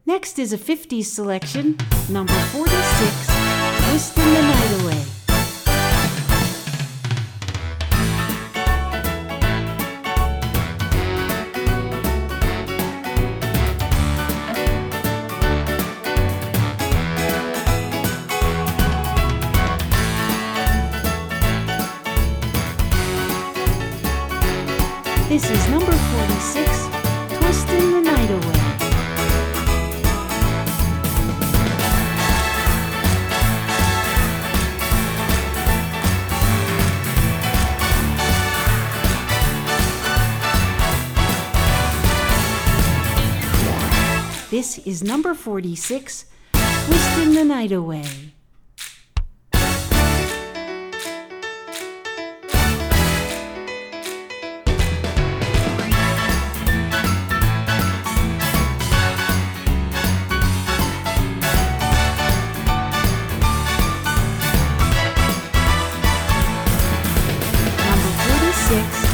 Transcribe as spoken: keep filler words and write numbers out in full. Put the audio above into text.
Next is a fifties selection, number forty-six, Twistin' the Night Away. This is number forty-six, Twistin' the Night Away. This is number forty-six, Twistin' the Night Away. Number forty-six,